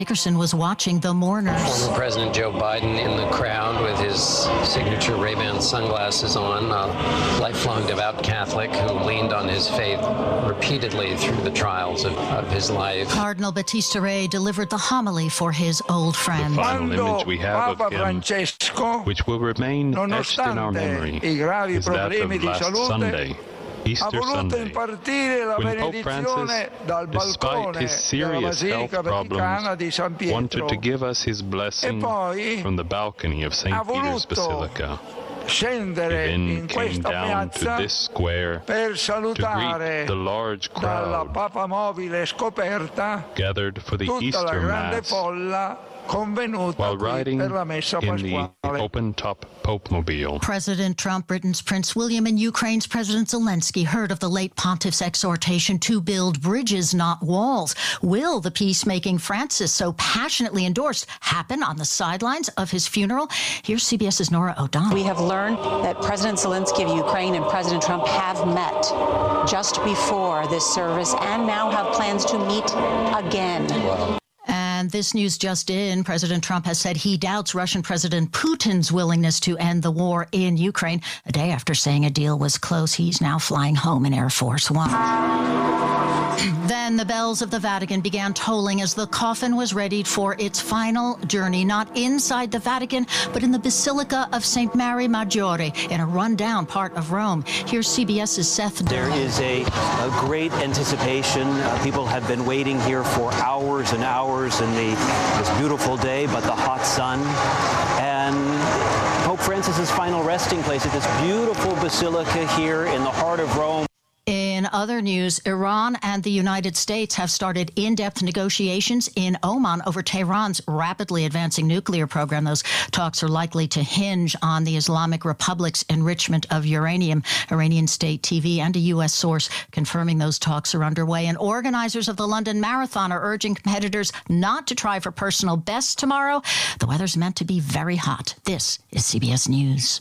Dickerson was watching the mourners. Former President Joe Biden in the crowd with his signature Ray-Ban sunglasses on, a lifelong devout Catholic who leaned on his faith repeatedly through the trials of his life. Cardinal Battista Re delivered the homily for his old friend. The final image we have of him, which will remain etched in our memory, is that of last Sunday, Easter Sunday, when Pope Francis, despite his serious health problems, wanted to give us his blessing from the balcony of St. Peter's Basilica. He then came down to this square to greet the large crowd gathered for the Easter Mass, while riding in the open-top Pope-mobile. President Trump, Britain's Prince William, and Ukraine's President Zelensky heard of the late pontiff's exhortation to build bridges, not walls. Will the peacemaking Francis so passionately endorsed happen on the sidelines of his funeral? Here's CBS's Nora O'Donnell. We have learned that President Zelensky of Ukraine and President Trump have met just before this service and now have plans to meet again. Wow. And this news just in, President Trump has said he doubts Russian President Putin's willingness to end the war in Ukraine. A day after saying a deal was close, he's now flying home in Air Force One. Then the bells of the Vatican began tolling as the coffin was readied for its final journey, not inside the Vatican, but in the Basilica of St. Mary Maggiore, in a rundown part of Rome. Here's CBS's Seth Dillon. There is a great anticipation. People have been waiting here for hours and hours in this beautiful day, but the hot sun. And Pope Francis's final resting place at this beautiful basilica here in the heart of Rome. In other news, Iran and the United States have started in-depth negotiations in Oman over Tehran's rapidly advancing nuclear program. Those talks are likely to hinge on the Islamic Republic's enrichment of uranium. Iranian state TV and a U.S. source confirming those talks are underway. And organizers of the London Marathon are urging competitors not to try for personal bests tomorrow. The weather's meant to be very hot. This is CBS News.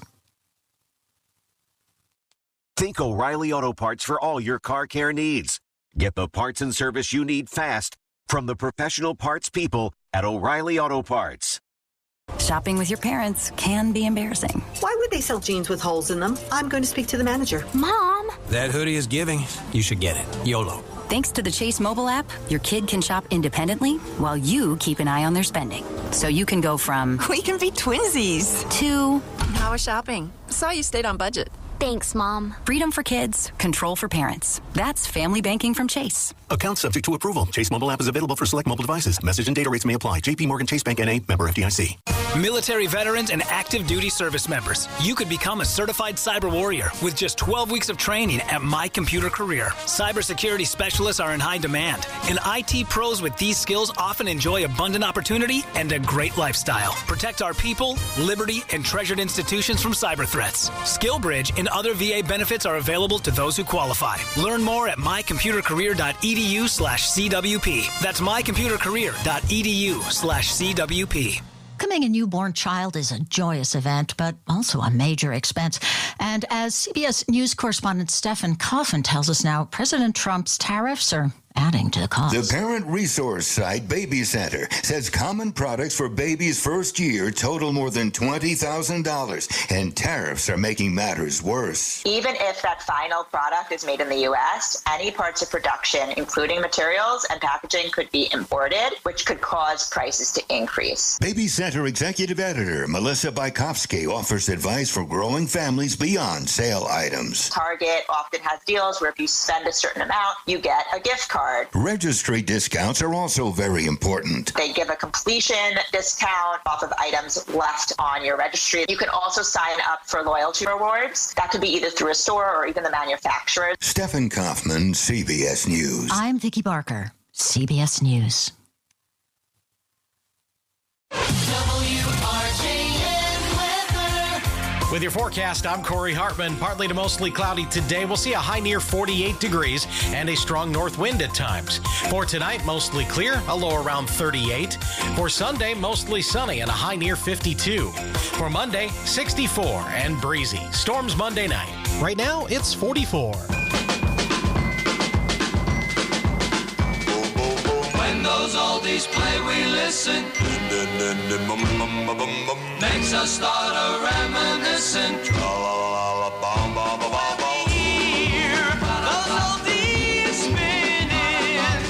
Think O'Reilly Auto Parts for all your car care needs. Get the parts and service you need fast from the professional parts people at O'Reilly Auto Parts. Shopping with your parents can be embarrassing. Why would they sell jeans with holes in them? I'm going to speak to the manager. Mom! That hoodie is giving. You should get it. YOLO. Thanks to the Chase mobile app, your kid can shop independently while you keep an eye on their spending. So you can go from... We can be twinsies. To... How was shopping? Saw you stayed on budget. Thanks, Mom. Freedom for kids, control for parents. That's family banking from Chase. Account subject to approval. Chase mobile app is available for select mobile devices. Message and data rates may apply. JP Morgan Chase Bank N.A. member FDIC. Military veterans and active duty service members, you could become a certified cyber warrior with just 12 weeks of training at My Computer Career. Cybersecurity specialists are in high demand, and IT pros with these skills often enjoy abundant opportunity and a great lifestyle. Protect our people, liberty, and treasured institutions from cyber threats. SkillBridge and other VA benefits are available to those who qualify. Learn more at mycomputercareer.edu/CWP. That's mycomputercareer.edu/CWP. Welcoming a newborn child is a joyous event, but also a major expense. And as CBS News correspondent Stephen Kaufman tells us now, President Trump's tariffs are adding to the cost. The parent resource site Baby Center says common products for baby's first year total more than $20,000, and tariffs are making matters worse. Even if that final product is made in the U.S., any parts of production, including materials and packaging, could be imported, which could cause prices to increase. Baby Center executive editor Melissa Bykowski offers advice for growing families beyond sale items. Target often has deals where if you spend a certain amount, you get a gift card. Registry discounts are also very important. They give a completion discount off of items left on your registry. You can also sign up for loyalty rewards. That could be either through a store or even the manufacturer. Stephen Kaufman, CBS News. I'm Vicki Barker, CBS News. With your forecast, I'm Corey Hartman. Partly to mostly cloudy today. We'll see a high near 48 degrees and a strong north wind at times. For tonight, mostly clear, a low around 38. For Sunday, mostly sunny and a high near 52. For Monday, 64 and breezy. Storms Monday night. Right now, it's 44. When When those oldies play, we listen. Makes us start a reminiscent. Hear those oldies spinning.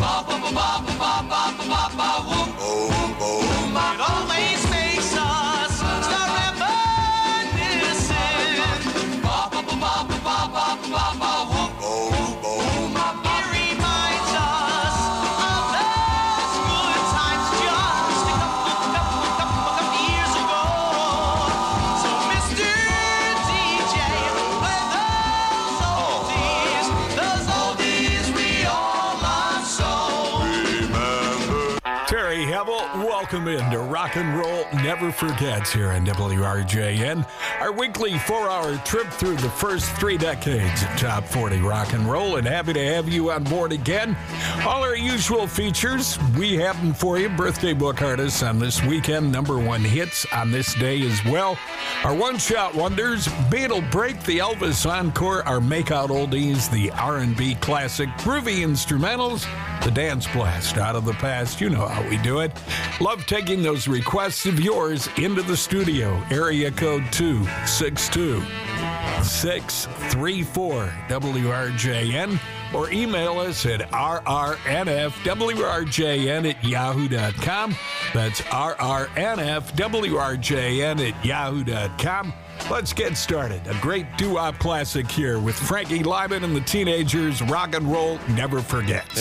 It always makes us start reminiscing. Welcome into Rock and Roll Never Forgets here on WRJN. Our weekly 4-hour trip through the first 3 decades of Top 40 Rock and Roll, and happy to have you on board again. All our usual features, we have them for you. Birthday book artists on this weekend, #1 hits on this day as well. Our one-shot wonders, Beatle Break, the Elvis Encore, our make-out oldies, the R&B classic, groovy instrumentals, the dance blast out of the past. You know how we do it. Love taking those requests of yours into the studio. Area code 262-634-WRJN, or email us at rrnfwrjn@yahoo.com. That's rrnfwrjn@yahoo.com. Let's get started. A great doo-wop classic here with Frankie Lyman and the Teenagers. Rock and Roll Never Forgets.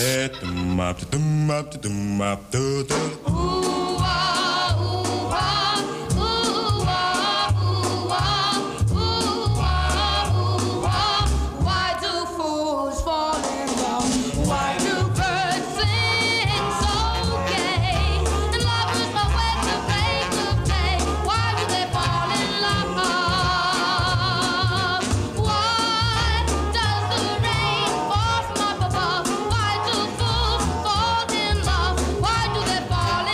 Why do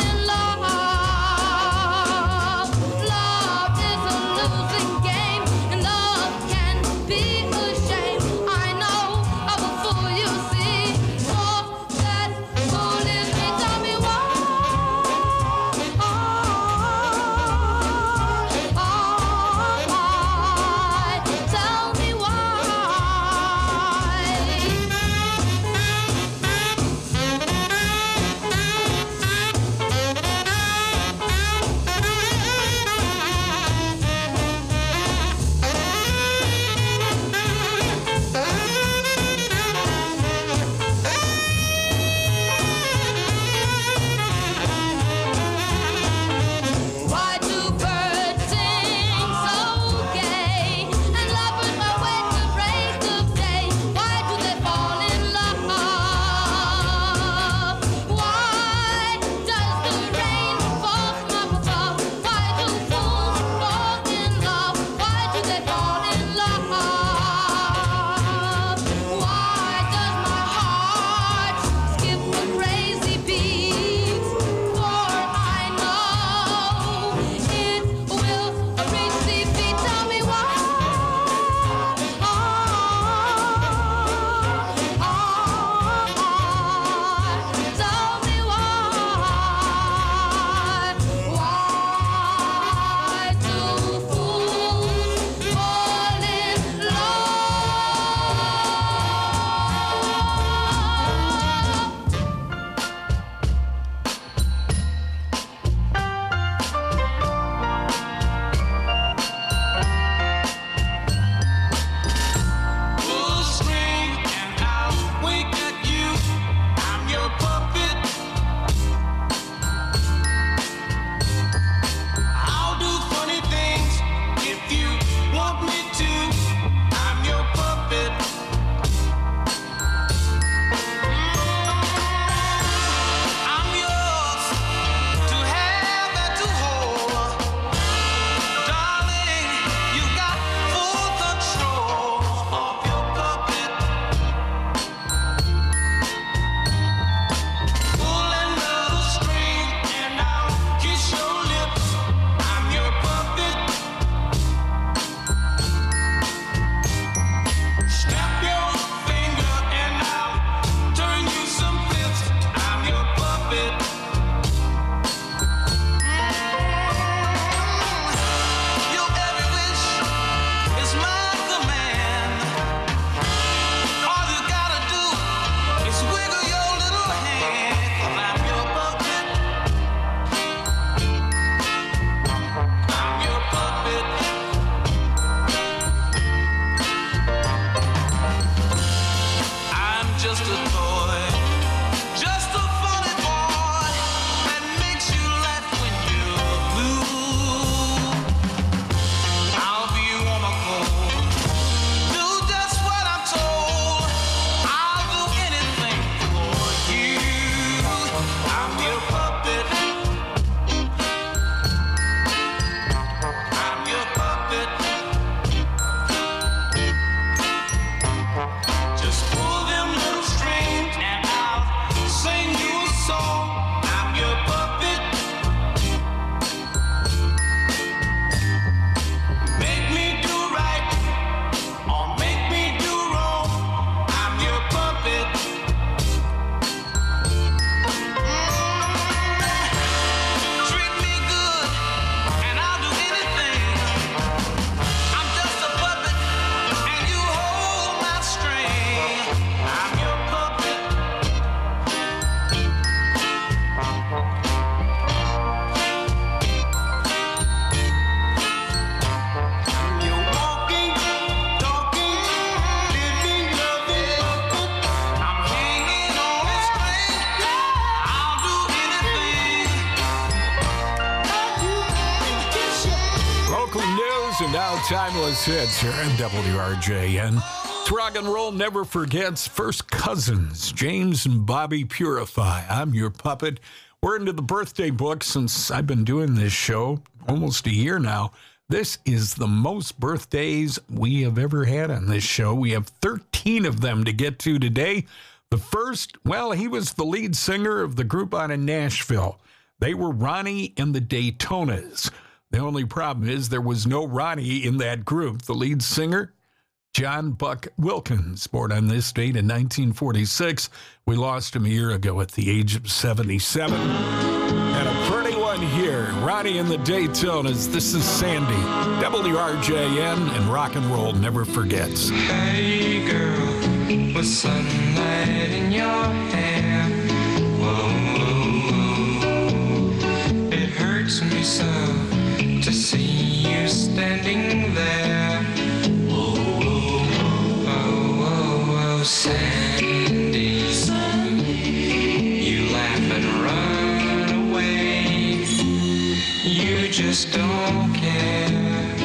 news and now timeless hits here on WRJN. It's Rock and Roll Never Forgets. First Cousins, James and Bobby Purify. I'm your puppet. We're into the birthday book since I've been doing this show almost a year now. This is the most birthdays we have ever had on this show. We have 13 of them to get to today. The first, well, he was the lead singer of the group out in Nashville. They were Ronnie and the Daytonas. The only problem is there was no Ronnie in that group. The lead singer, John Buck Wilkins, born on this date in 1946. We lost him a year ago at the age of 77. And a pretty one here, Ronnie and the Daytonas. This is Sandy, WRJN, and Rock and Roll Never Forgets. Hey girl, with sunlight in your hair, whoa, whoa, whoa. It hurts me so to see you standing there. Whoa, whoa, whoa, whoa, whoa, Sandy, Sandy, you laugh and run away. You just don't care.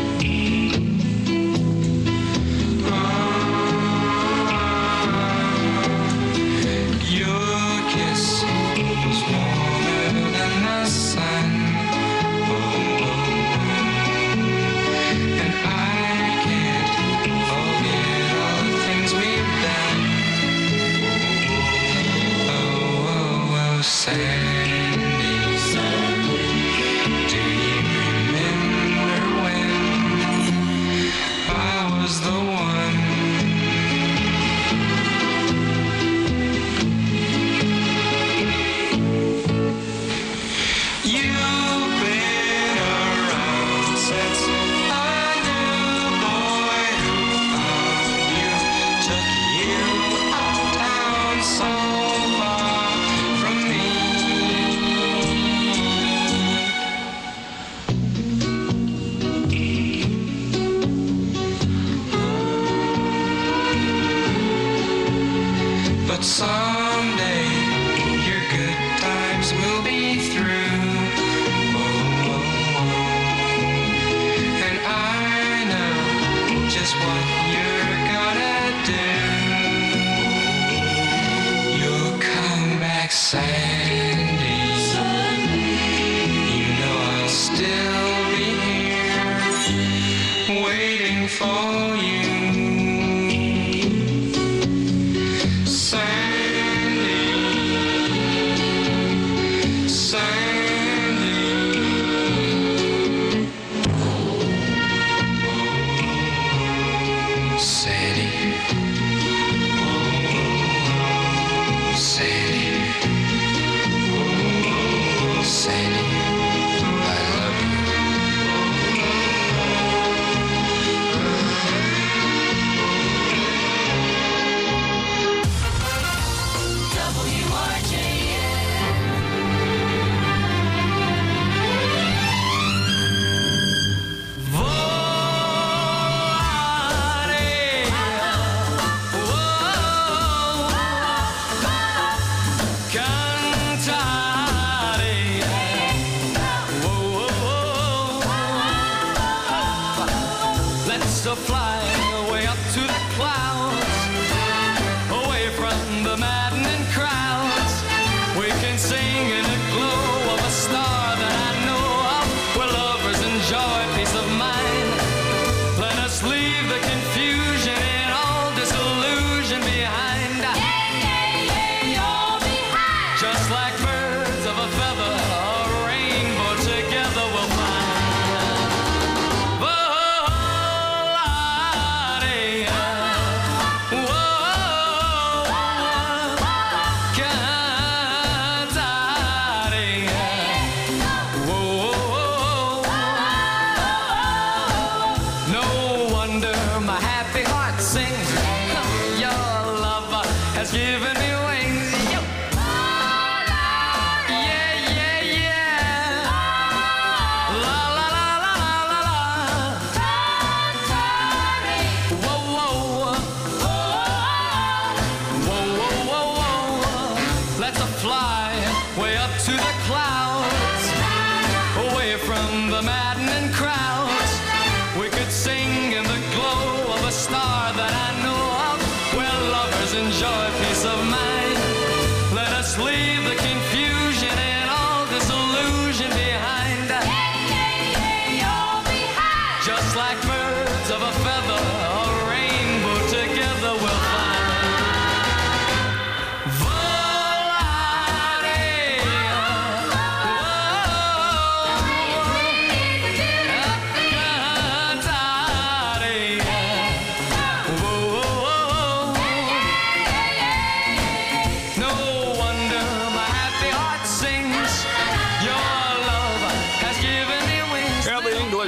Your kiss was warmer than the sun. And I can't forget all the things we've done. Oh, oh, oh, Sandy, Sandy, do you remember when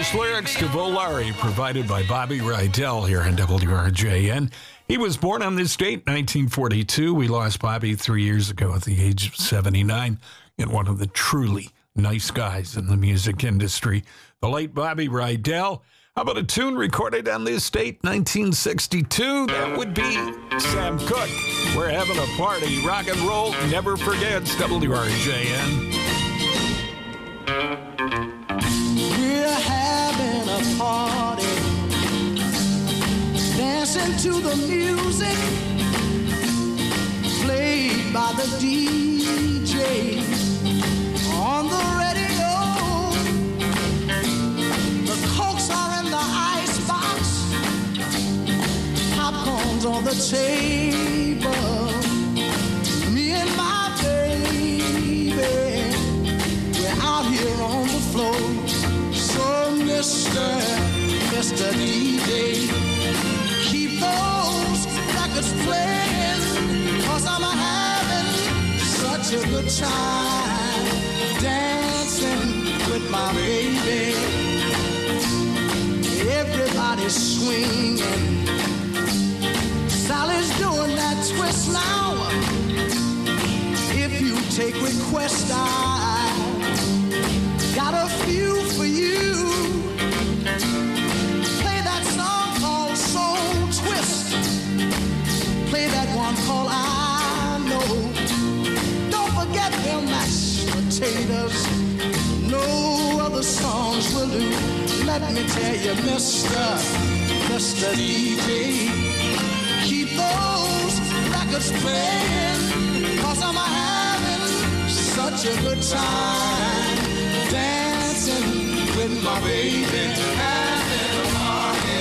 English lyrics to Volare, provided by Bobby Rydell here on WRJN. He was born on this date, 1942. We lost Bobby 3 years ago at the age of 79, and one of the truly nice guys in the music industry, the late Bobby Rydell. How about a tune recorded on this date, 1962? That would be Sam Cooke. We're having a party. Rock and roll never forgets. WRJN. We're having a party, dancing to the music played by the DJ on the radio. The Cokes are in the icebox, popcorn's on the table. Me and my baby, we're out here on the floor. So Mr. DJ, keep those records playing, 'cause I'm having such a good time dancing with my baby. Everybody's swinging, Sally's doing that twist now. If you take requests, I got a few for you. Play that song called Soul Twist. Play that one called I Know. Don't forget them mashed potatoes. No other songs will do. Let me tell you, Mr. DJ, keep those records playing, 'cause I'm having such a good time dancing with my baby. Having a party.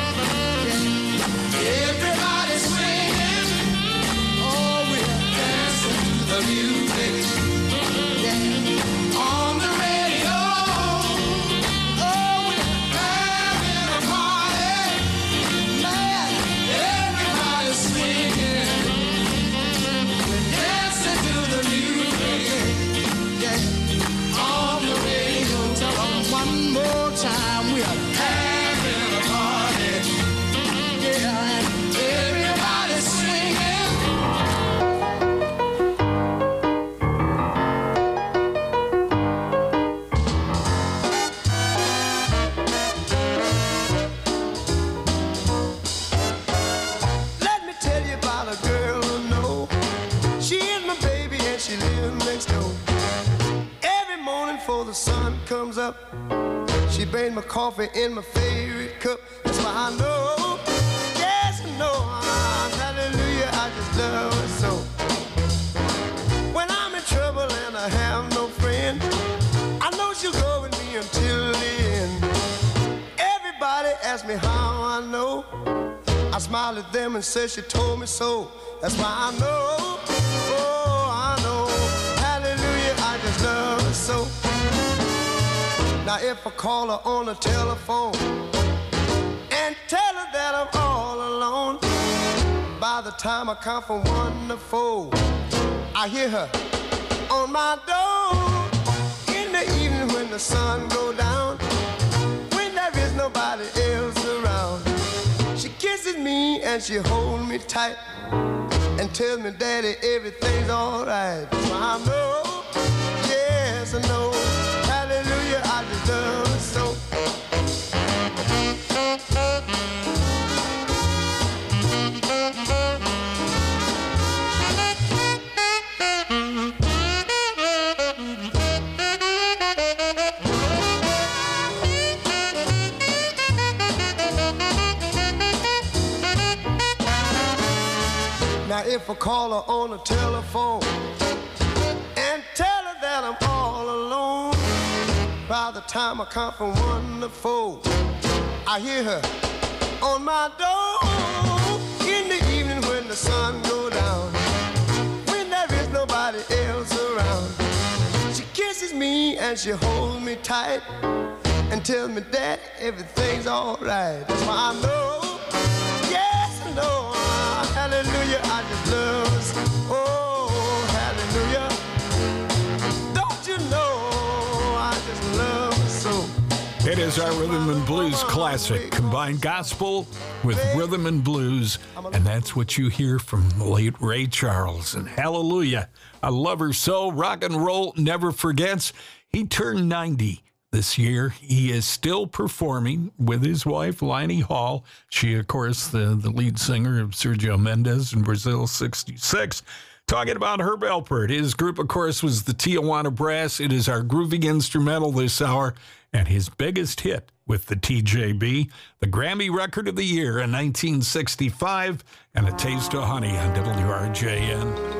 Everybody's swinging. Oh, we're dancing to the music. Yeah. On the radio. Oh, we're having a party. Man, everybody's swinging. We're dancing to the music. Yeah. On the radio. Tell them one more time. We are having a party. Yeah, and everybody's swinging. Let me tell you about a girl I know. She is my baby and she lives next door. Every morning before the sun comes up, she brings my coffee in my favorite cup. That's why I know, yes I know, hallelujah, I just love her so. When I'm in trouble and I have no friend, I know she'll go with me until the end. Everybody asks me how I know. I smile at them and say she told me so. That's why I know, oh I know, hallelujah, I just love her so. Now if I call her on the telephone and tell her that I'm all alone, by the time I count from 1 to 4, I hear her on my door. In the evening when the sun goes down, when there is nobody else around, she kisses me and she holds me tight and tells me, Daddy, everything's alright. So I know, yes I know, hallelujah, I just love her so. Now if I call her on the telephone and tell her that I'm all alone, by the time I count from 1 to 4, I hear her on my door. In the evening when the sun goes down, when there is nobody else around, she kisses me and she holds me tight and tells me that everything's alright. That's why I know, yes I know, hallelujah, I just love her. Oh, hallelujah. Don't you know I just love her so. It is our rhythm and blues classic. Combine gospel with rhythm and blues, and that's what you hear from the late Ray Charles. And hallelujah, I love her so. Rock and roll never forgets. He turned 90 this year. He is still performing with his wife, Lainey Hall. She, of course, the lead singer of Sergio Mendes in Brazil 66. Talking about Herb Alpert. His group, of course, was the Tijuana Brass. It is our groovy instrumental this hour, and his biggest hit with the TJB, the Grammy Record of the Year in 1965, and A Taste of Honey on WRJN.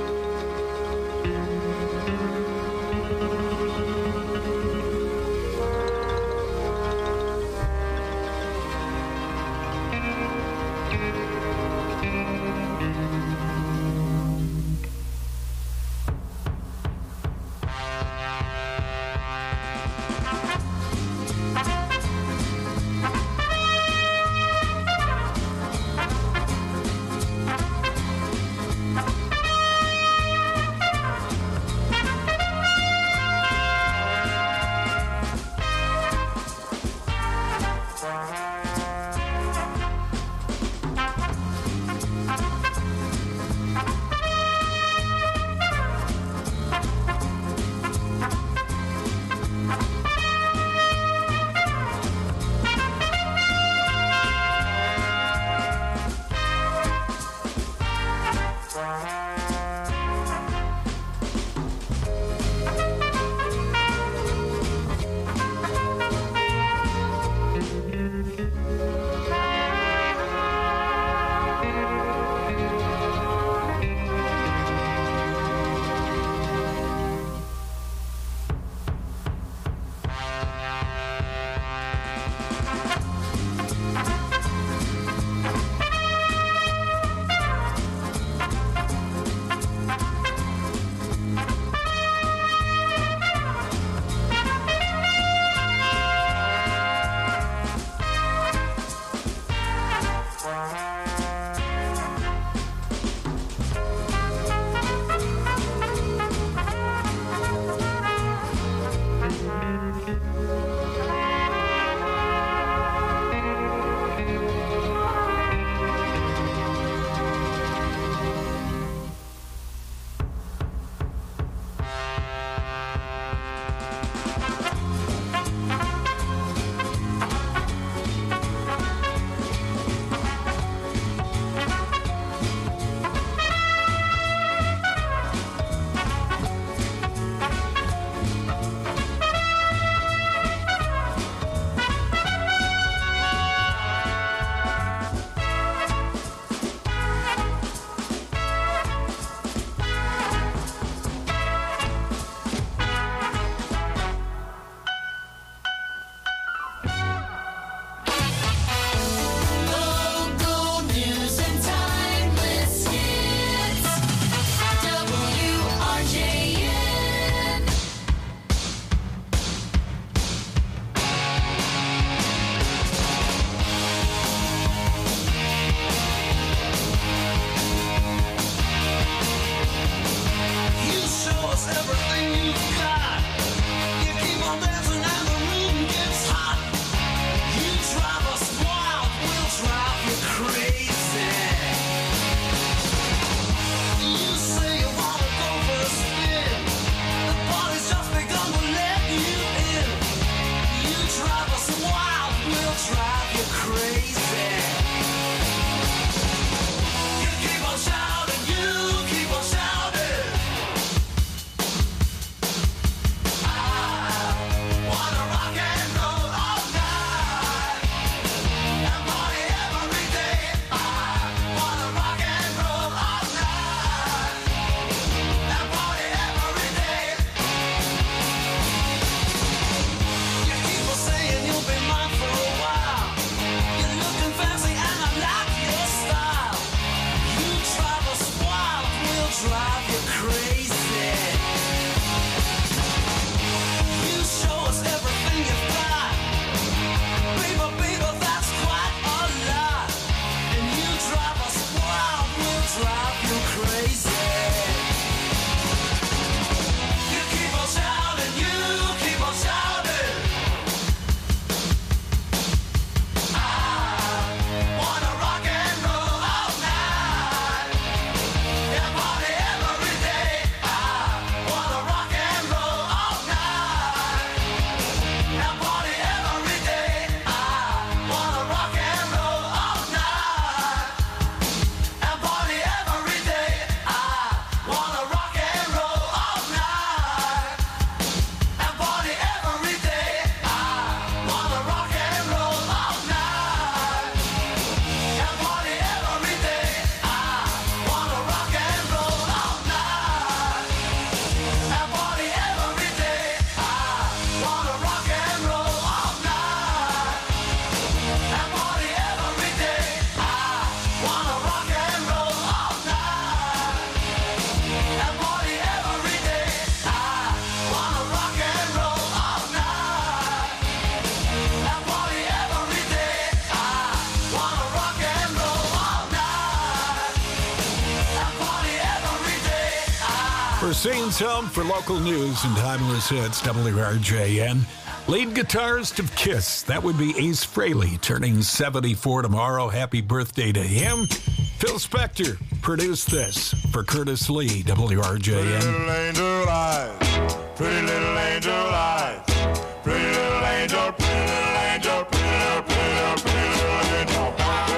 Our scene's home for local news and timeless hits, WRJN. Lead guitarist of Kiss, that would be Ace Frehley, turning 74 tomorrow. Happy birthday to him. Phil Spector produced this for Curtis Lee, WRJN. Pretty little angel eyes, pretty little angel eyes, pretty little angel, pretty little angel, pretty little, pretty little, pretty little angel.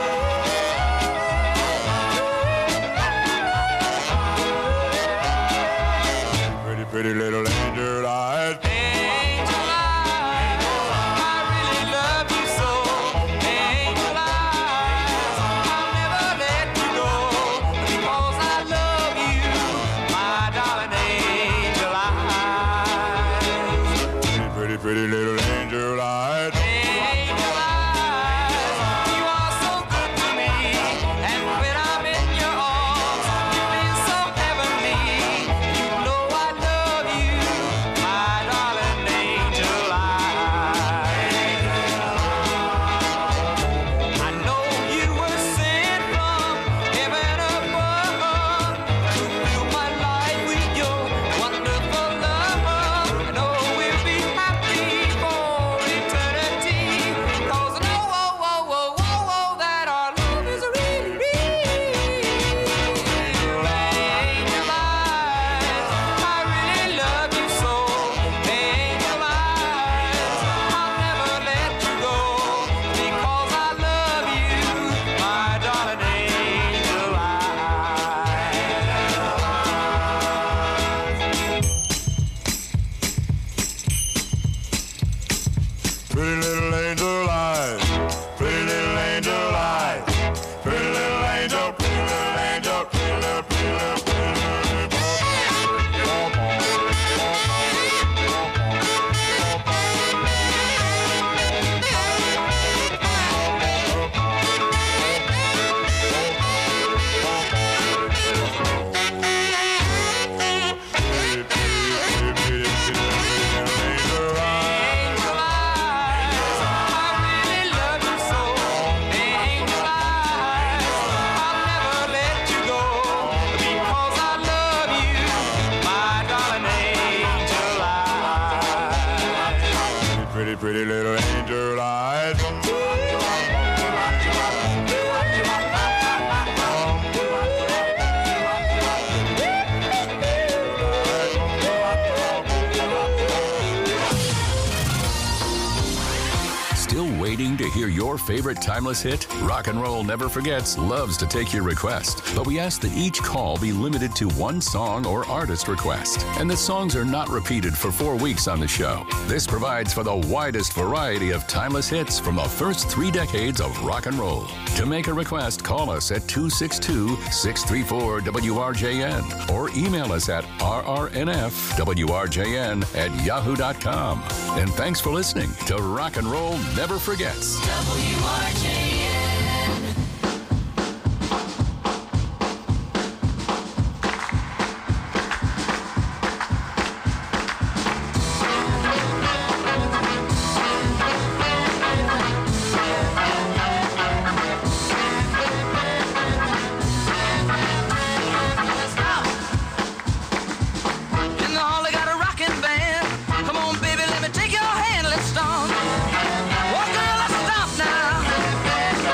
Pretty, pretty little angel eyes. Pretty little angel eyes. Angel eyes, you are so good to me. And when I'm in your arms, you feel so heavenly. You know I love you, my darling angel eyes. I know you were sent from heaven above to fill my life with your wonderful love. I know we'll be happy for eternity, 'cause I know, that our love is really real. Angel eyes, I really love you so. Angel eyes, I'll never let you go, because I love you, my darling angel eyes. Pretty little angel eyes, pretty little angel eyes, pretty little angel, pretty little angel, pretty little, pretty little, pretty little pretty little angel eyes. Still waiting to hear your favorite timeless hit? Rock and Roll Never Forgets loves to take your request, but we ask that each call be limited to one song or artist request, and the songs are not repeated for 4 weeks on the show. This provides for the widest variety of timeless hits from the first 3 decades of rock and roll. To make a request, call us at 262-634-WRJN or email us at rrnfwrjn@yahoo.com. And thanks for listening to Rock and Roll Never Forgets. WRJN. Take your hand, let's stomp. Oh, girl, let's stomp now.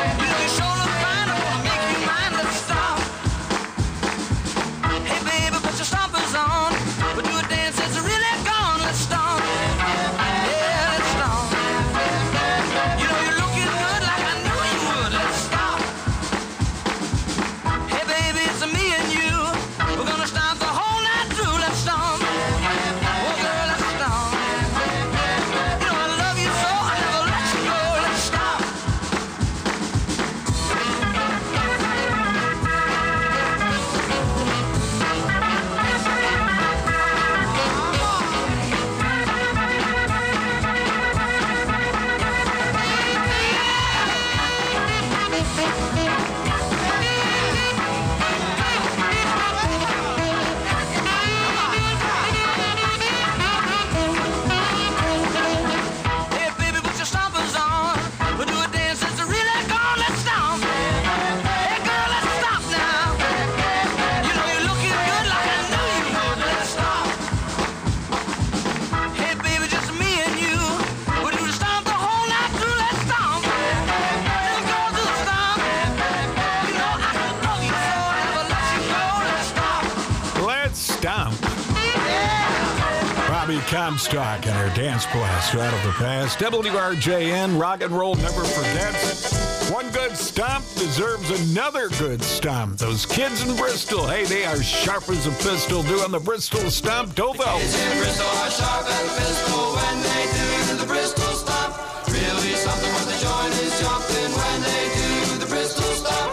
Comstock and her dance blast out of the past. WRJN, rock and roll never forgets. One good stomp deserves another good stomp. Those kids in Bristol, hey, they are sharp as a pistol doing the Bristol Stomp. Dovo. The kids in Bristol are sharp as a pistol when they do the Bristol Stomp. Really something when the joint is jumping when they do the Bristol Stomp.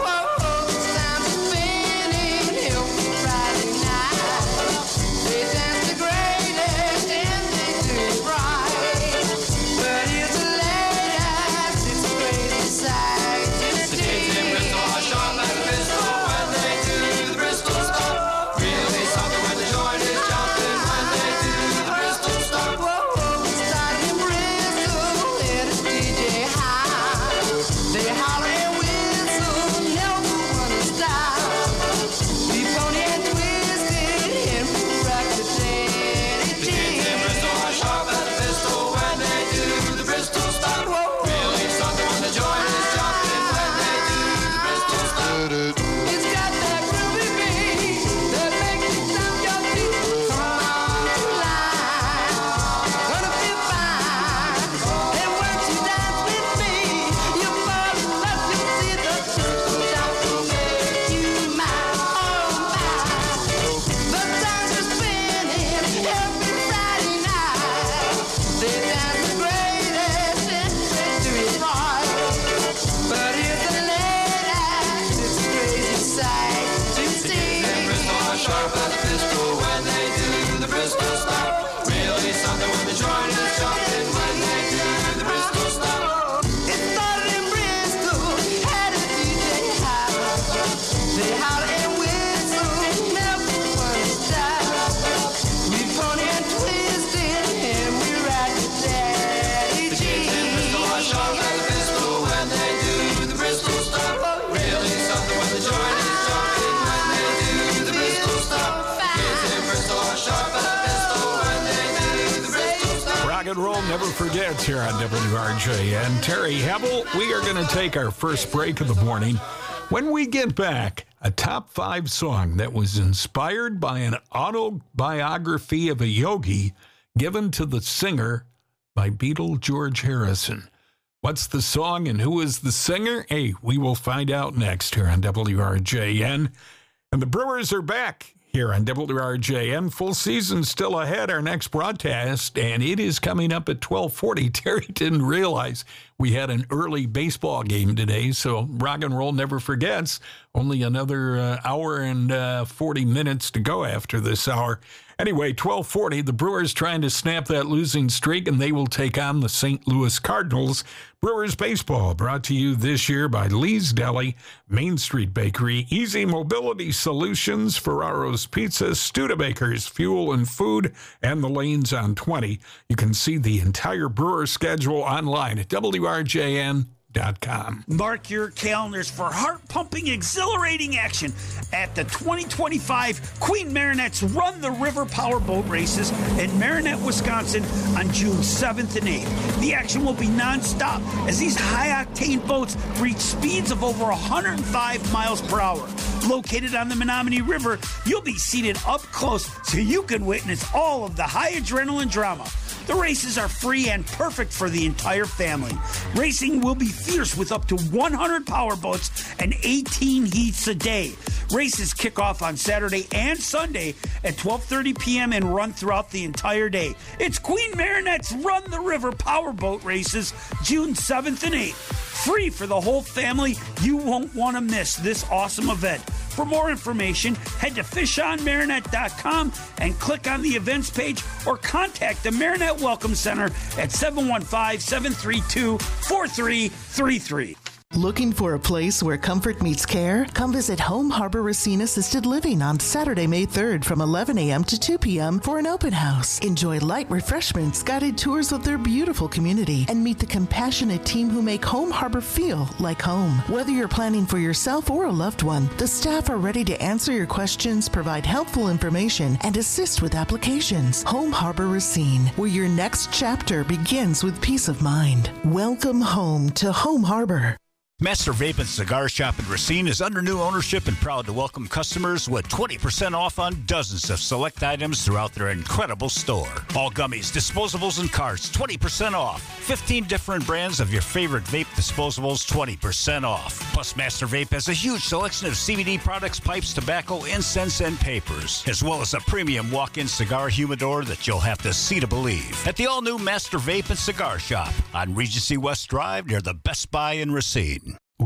Never forgets here on WRJN. Terry Hebel, we are going to take our first break of the morning. When we get back, a top 5 song that was inspired by an autobiography of a yogi given to the singer by Beatle George Harrison. What's the song and who is the singer? Hey, we will find out next here on WRJN. And the Brewers are back here on WRJN. Full season still ahead. Our next broadcast, and it is coming up at 12:40. Terry didn't realize we had an early baseball game today, so rock and roll never forgets. Only another hour and 40 minutes to go after this hour. Anyway, 12:40, the Brewers trying to snap that losing streak, and they will take on the St. Louis Cardinals. Brewers baseball brought to you this year by Lee's Deli, Main Street Bakery, Easy Mobility Solutions, Ferraro's Pizza, Studebakers Fuel and Food, and the Lanes on 20. You can see the entire Brewer schedule online at WRJN.com. Mark your calendars for heart-pumping, exhilarating action at the 2025 Queen Marinette's Run the River Powerboat Races in Marinette, Wisconsin on June 7th and 8th. The action will be nonstop as these high-octane boats reach speeds of over 105 miles per hour. Located on the Menominee River, you'll be seated up close so you can witness all of the high adrenaline drama. The races are free and perfect for the entire family. Racing will be fierce with up to 100 powerboats and 18 heats a day. Races kick off on Saturday and Sunday at 12:30 p.m. and run throughout the entire day. It's Queen Marinette's Run the River Powerboat Races, June 7th and 8th. Free for the whole family. You won't want to miss this awesome event. For more information, head to fishonmarinette.com and click on the events page or contact the Marinette Welcome Center at 715-732-4333. Looking for a place where comfort meets care? Come visit Home Harbor Racine Assisted Living on Saturday, May 3rd from 11 a.m. to 2 p.m. for an open house. Enjoy light refreshments, guided tours of their beautiful community, and meet the compassionate team who make Home Harbor feel like home. Whether you're planning for yourself or a loved one, the staff are ready to answer your questions, provide helpful information, and assist with applications. Home Harbor Racine, where your next chapter begins with peace of mind. Welcome home to Home Harbor. Master Vape and Cigar Shop in Racine is under new ownership and proud to welcome customers with 20% off on dozens of select items throughout their incredible store. All gummies, disposables, and carts, 20% off. 15 different brands of your favorite vape disposables, 20% off. Plus, Master Vape has a huge selection of CBD products, pipes, tobacco, incense, and papers, as well as a premium walk-in cigar humidor that you'll have to see to believe. At the all-new Master Vape and Cigar Shop on Regency West Drive near the Best Buy in Racine.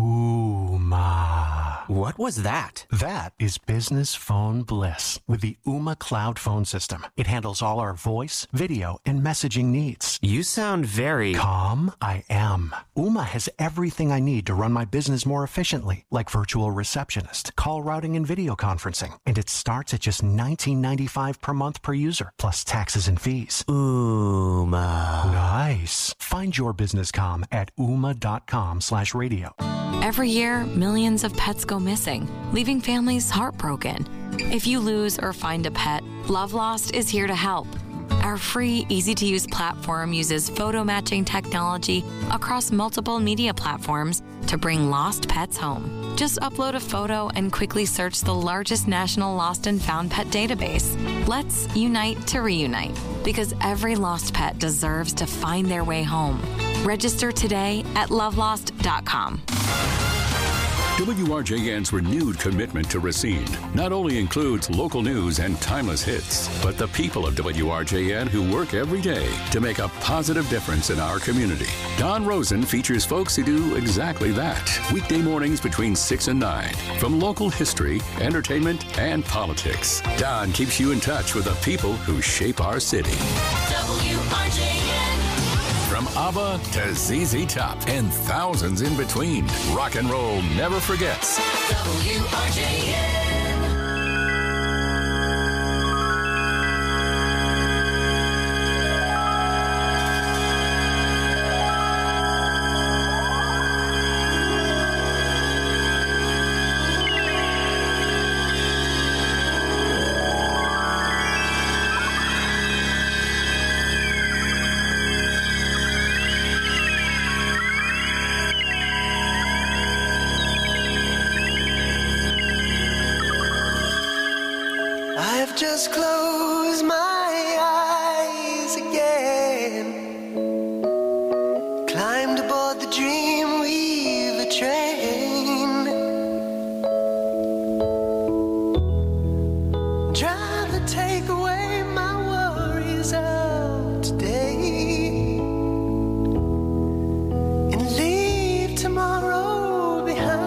Ooma. What was that? That is business phone bliss with the Ooma Cloud Phone System. It handles all our voice, video, and messaging needs. You sound very... Calm, I am. Ooma has everything I need to run my business more efficiently, like virtual receptionist, call routing, and video conferencing. And it starts at just $19.95 per month per user, plus taxes and fees. Ooma. Nice. Find your business comm at ooma.com/radio. Every year, millions of pets go missing, leaving families heartbroken. If you lose or find a pet, Love Lost is here to help. Our free, easy-to-use platform uses photo matching technology across multiple media platforms to bring lost pets home. Just upload a photo and quickly search the largest national lost and found pet database. Let's unite to reunite, because every lost pet deserves to find their way home. Register today at lovelost.com. WRJN's renewed commitment to Racine not only includes local news and timeless hits, but the people of WRJN who work every day to make a positive difference in our community. Don Rosen features folks who do exactly that. Weekday mornings between 6 and 9. From local history, entertainment, and politics, Don keeps you in touch with the people who shape our city. WRJN. From ABBA to ZZ Top and thousands in between, rock and roll never forgets. WRJN. Just close my eyes again. Climbed aboard the Dreamweaver train. Driver, take away my worries of today and leave tomorrow behind.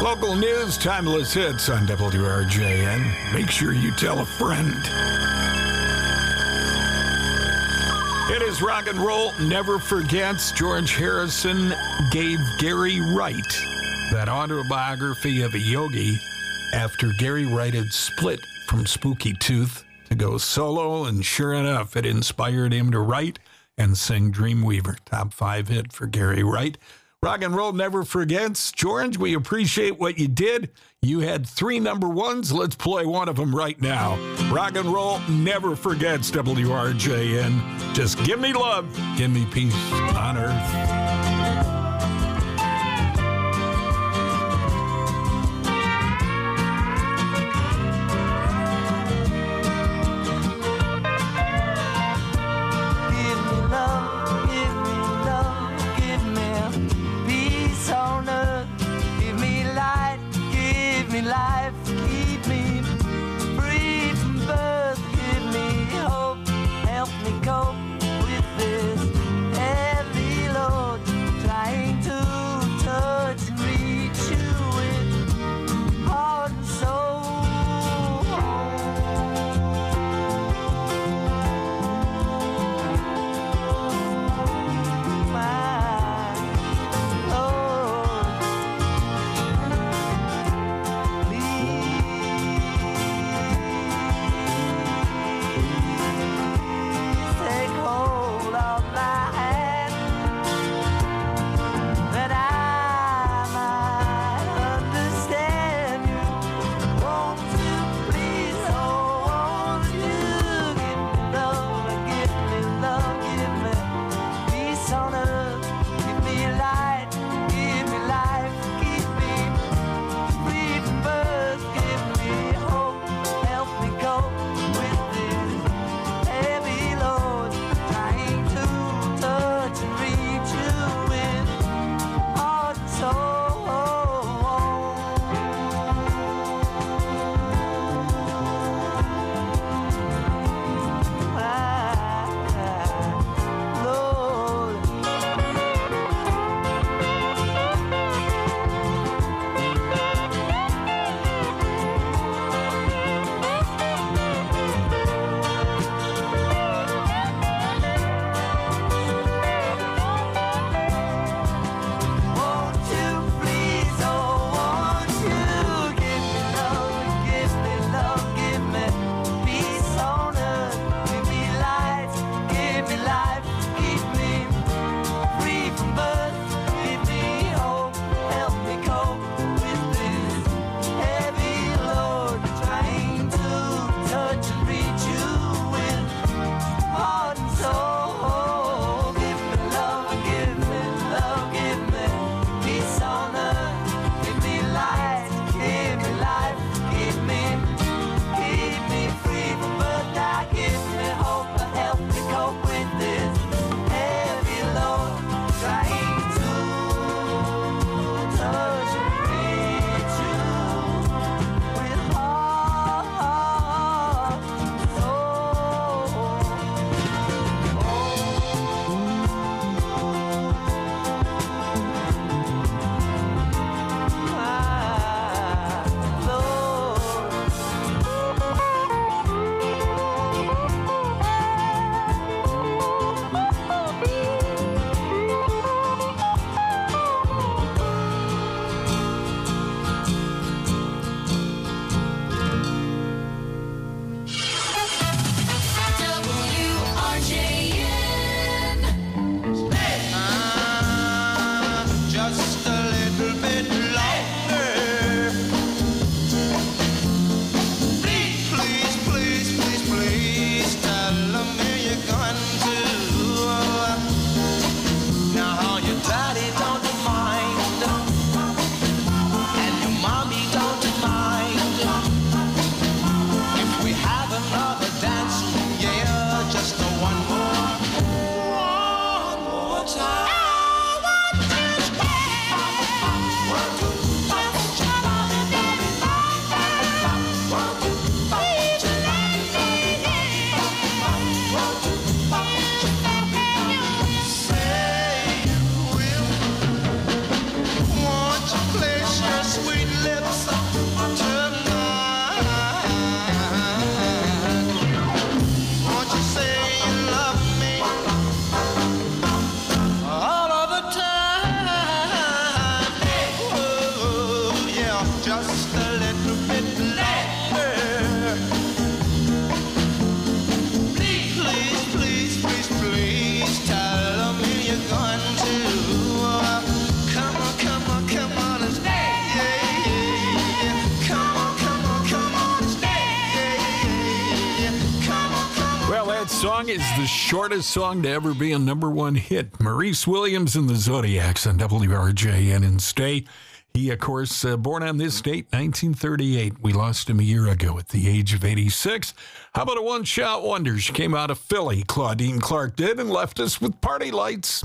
Local news, timeless hits on WRJN. Make sure you tell a friend. It is Rock and Roll Never Forgets. George Harrison gave Gary Wright that autobiography of a yogi after Gary Wright had split from Spooky Tooth to go solo, and sure enough, it inspired him to write and sing Dreamweaver. Top 5 hit for Gary Wright. Rock and Roll Never Forgets. George, we appreciate what you did. You had 3 number ones. Let's play one of them right now. Rock and Roll Never Forgets, WRJN. Just give me love. Give me peace on earth. Life, keep me free from birth, give me hope, help me cope with this heavy load. just a little bit longer. Please, please, please, please, please tell me you're going to. Come on, come on, come on and stay. Yeah, yeah, yeah. Come on, come on, come on and stay. Yeah, yeah, yeah. Come on, come on. Well, that song is the shortest song to ever be a #1 hit. Maurice Williams and the Zodiacs on WRJN and Stay. He, of course, born on this date, 1938. We lost him a year ago at the age of 86. How about a one-shot wonder? She came out of Philly. Claudine Clark did and left us with Party Lights.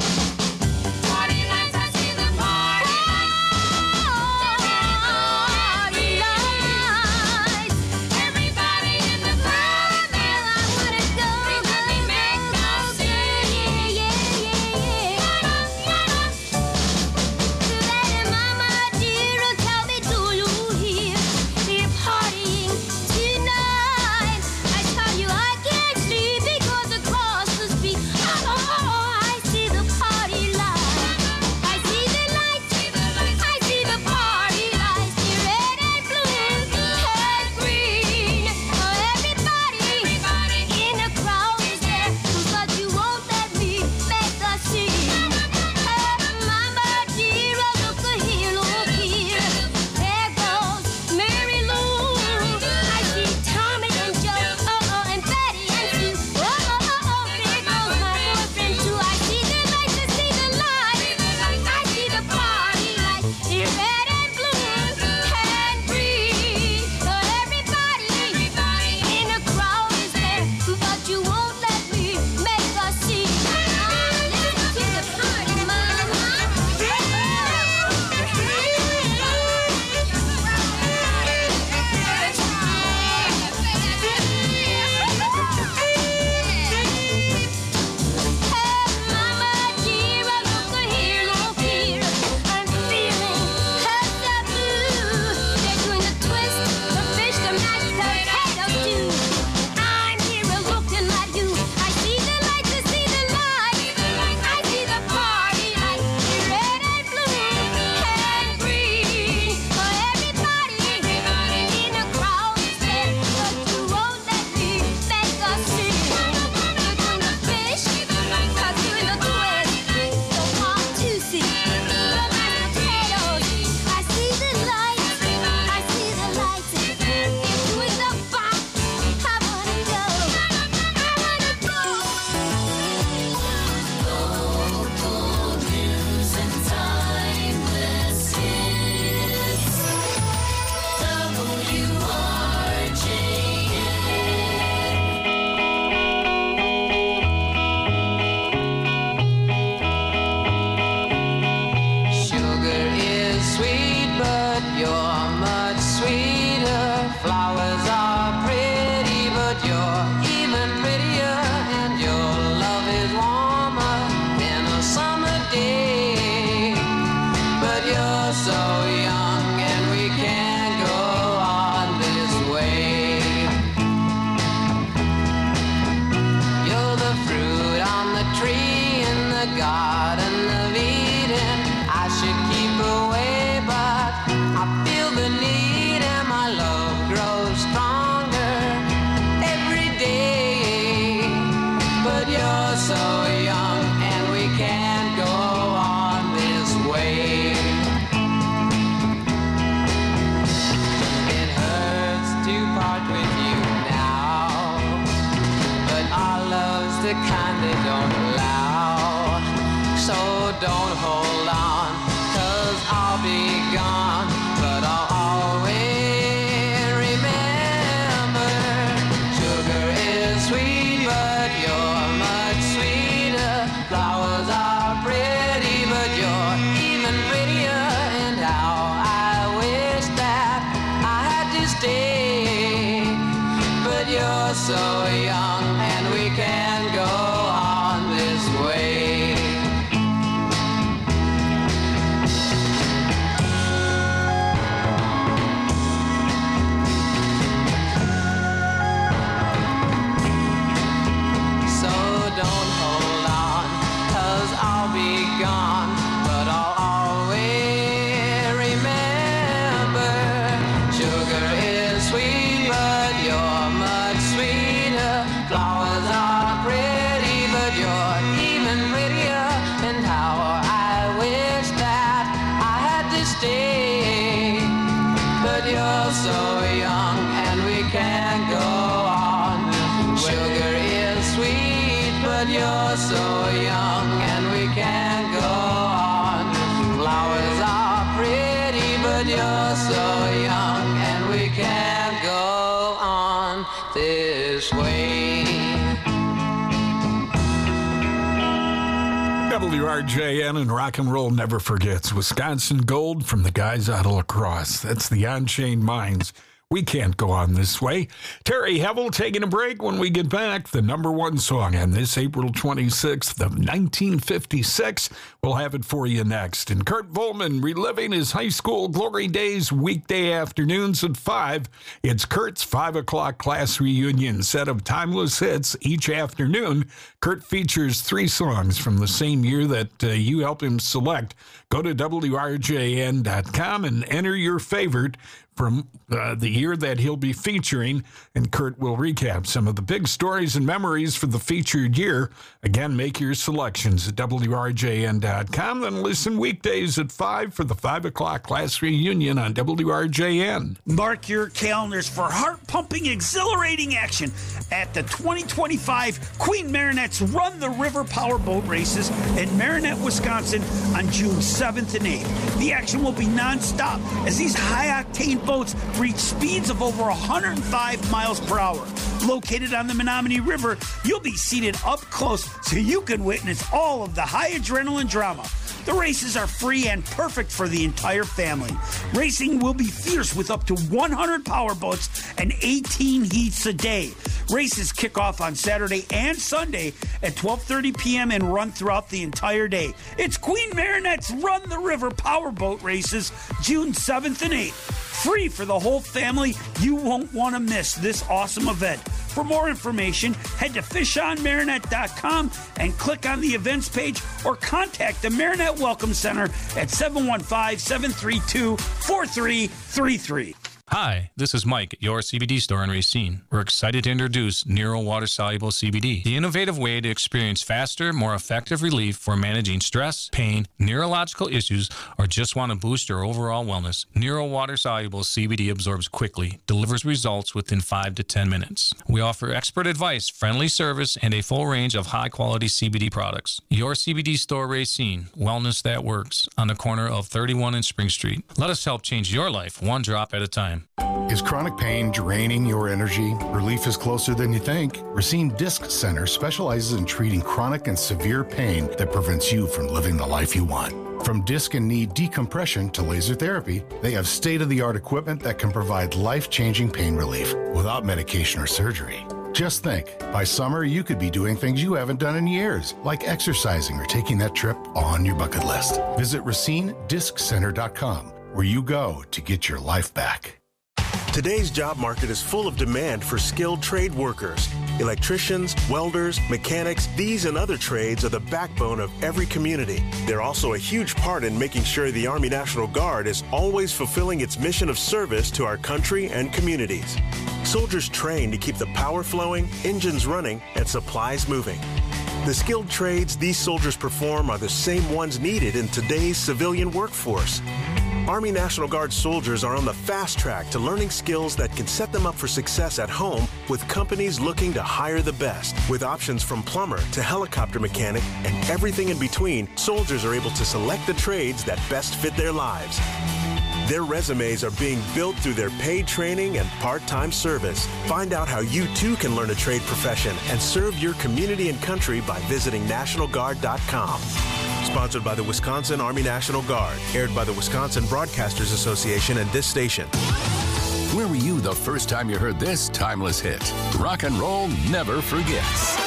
you're so young and we can't go on this way. WRJN and Rock and Roll Never Forgets. Wisconsin Gold from the guys out of La Crosse. That's the Unchained Minds. We can't go on this way. Terry Hevel taking a break. When we get back, the number one song on this April 26th of 1956. We'll have it for you next. And Kurt Volman reliving his high school glory days weekday afternoons at 5. It's Kurt's 5 o'clock class reunion set of timeless hits each afternoon. Kurt features 3 songs from the same year that you help him select. Go to WRJN.com and enter your favorite from the year that he'll be featuring, and Kurt will recap some of the big stories and memories for the featured year. Again, make your selections at WRJN.com, then listen weekdays at 5 for the 5 o'clock class reunion on WRJN. Mark your calendars for heart-pumping, exhilarating action at the 2025 Queen Marinette's Run the River Power Boat Races in Marinette, Wisconsin on June 7th and 8th. The action will be nonstop as these high-octane boats reach speeds of over 105 miles per hour. Located on the Menominee River, you'll be seated up close so you can witness all of the high adrenaline drama. The races are free and perfect for the entire family. Racing will be fierce with up to 100 power boats and 18 heats a day. Races kick off on Saturday and Sunday at 12:30 p.m. and run throughout the entire day. It's Queen Marinette's Run the River Power Boat Races, June 7th and 8th. Free for the whole family. You won't want to miss this awesome event. For more information, head to fishonmarinette.com and click on the events page or contact the Marinette Welcome Center at 715-732-4333. Hi, this is Mike at your CBD store in Racine. We're excited to introduce Nero Water Soluble CBD, the innovative way to experience faster, more effective relief for managing stress, pain, neurological issues, or just want to boost your overall wellness. Nero Water Soluble CBD absorbs quickly, delivers results within 5 to 10 minutes. We offer expert advice, friendly service, and a full range of high-quality CBD products. Your CBD store Racine, wellness that works, on the corner of 31 and Spring Street. Let us help change your life one drop at a time. Is chronic pain draining your energy? Relief is closer than you think. Racine Disc Center specializes in treating chronic and severe pain that prevents you from living the life you want. From disc and knee decompression to laser therapy, they have state-of-the-art equipment that can provide life-changing pain relief without medication or surgery. Just think, by summer you could be doing things you haven't done in years, like exercising or taking that trip on your bucket list. Visit RacineDiscCenter.com, where you go to get your life back. Today's job market is full of demand for skilled trade workers. Electricians, welders, mechanics, these and other trades are the backbone of every community. They're also a huge part in making sure the Army National Guard is always fulfilling its mission of service to our country and communities. Soldiers train to keep the power flowing, engines running, and supplies moving. The skilled trades these soldiers perform are the same ones needed in today's civilian workforce. Army National Guard soldiers are on the fast track to learning skills that can set them up for success at home with companies looking to hire the best. With options from plumber to helicopter mechanic and everything in between, soldiers are able to select the trades that best fit their lives. Their resumes are being built through their paid training and part-time service. Find out how you too can learn a trade profession and serve your community and country by visiting NationalGuard.com. Sponsored by the Wisconsin Army National Guard. Aired by the Wisconsin Broadcasters Association and this station. Where were you the first time you heard this timeless hit? Rock and Roll Never Forgets.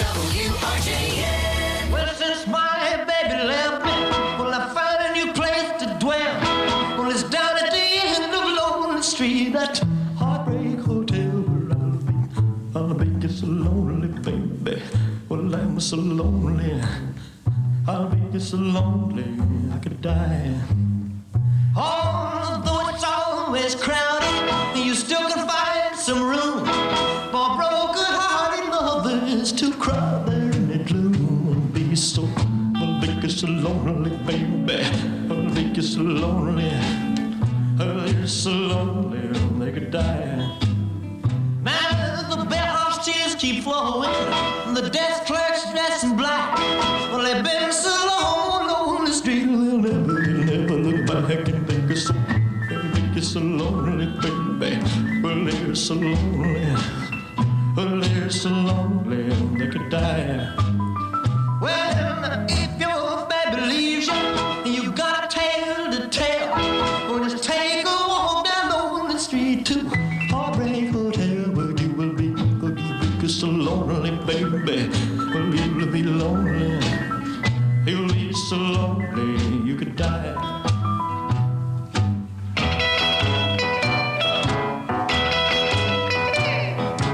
WRJN. Well, since my baby left me, well, I found a new place to dwell. Well, it's down at the end of Lonely Street, that Heartbreak Hotel where I'll be just so lonely, baby. Well, I'm so lonely. I'll be just so lonely I could die. Although it's always crowded, you still can find some room for broken-hearted lovers to cry there in the gloom. I'll be just so lonely, baby. I'll be just so lonely. I'll be just so lonely they could die. Now the bellhop's tears keep flowing, the desk clerk's dressed in black. Well, they've been so long on the street, they'll never look back and think of so. baby, so lonely, baby. Well, they're so lonely. Well, they're so lonely they could die. Well, if